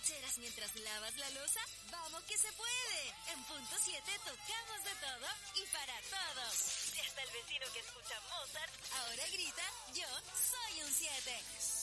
borracheras mientras lavas la loza? ¡Vamos que se puede! En punto 7 tocamos de todo y para todos. Y hasta el vecino que escucha Mozart ahora grita, yo soy un 7.